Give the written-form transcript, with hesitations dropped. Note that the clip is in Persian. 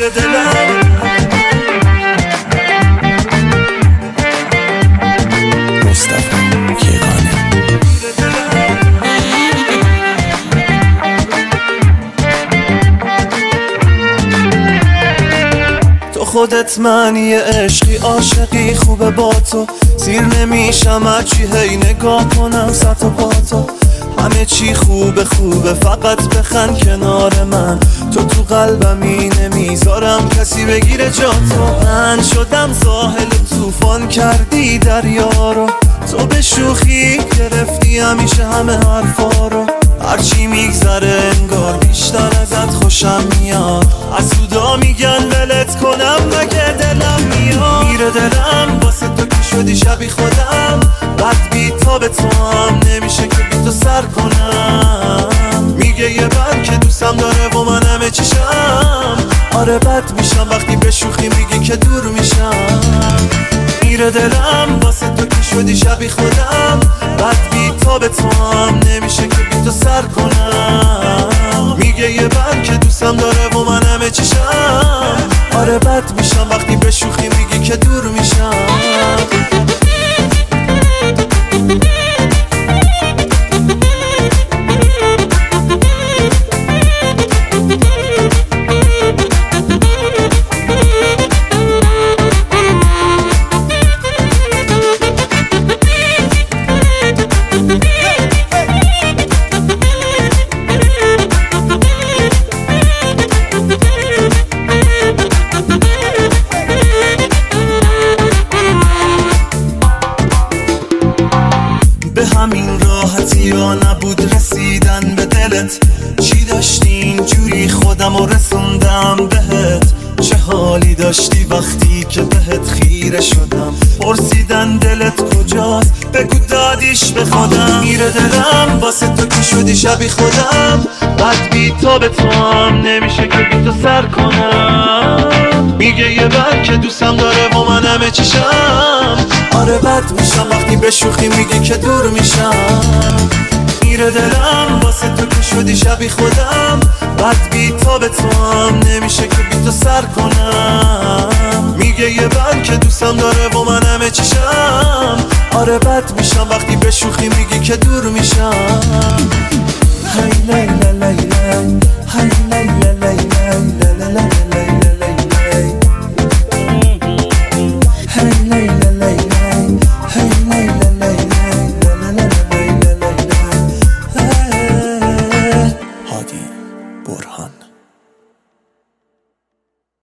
میره دلم. خودت معنی عشقی عاشقی خوبه با تو، سیر نمیشم هرچی هی نگاه کنم سطح پا تو. همه چی خوبه خوبه فقط بخند کنار من، تو قلبمی نمیذارم کسی بگیره جاتو. من شدم ساحل طوفان کردی دریا رو، تو به شوخی گرفتی همیشه همه حرفا رو. هرچی میگذره انگار بیشتر ازت خوشم میاد، حسودا میگن ولت کنم مگه دلم میاد. میره دلم واسه تو که شدی شبیه خودم، بد بی تا به تو هم نمیشه که بی تو سر کنم. میگه یه بر که دوستم داره و من همه چیشم، آره بد میشم وقتی به شوخی میگی که دور میشم. میره دلم واسه تو که شدی شبیه خودم، بد بی تا به تو هم نمیشه که بی تو سر کنم. میگه یه بر که دوستم داره و من همه چیشم، آره بد میشم وقتی به شوخی میگی که دور میشم. به همین راحتی یا نبود رسیدن به دلت، چی داشتی اینجوری خودم رو رسوندم بهت. چه حالی داشتی وقتی که بهت خیره شدم، پرسیدن دلت کجاست بگو دادیش به خودم. میره دلم واسه تو که شدی شبیه خودم، بد بی تا به تو هم نمیشه که بی تو سر کنم. میگه یه بر که دوستم داره و من همه چیشم، آره بد میشم وقتی به شوخی میگی که دور میشم. میره دلم واسه تو که شدی شبیه خودم، بد بی تا به تو هم نمیشه که بی تو سر کنم. میگه یه بر که دوستم داره و من همه چیشم، آره بد میشم وقتی به شوخی میگی که دور میشم. هی لیلا لیلا هی لیلا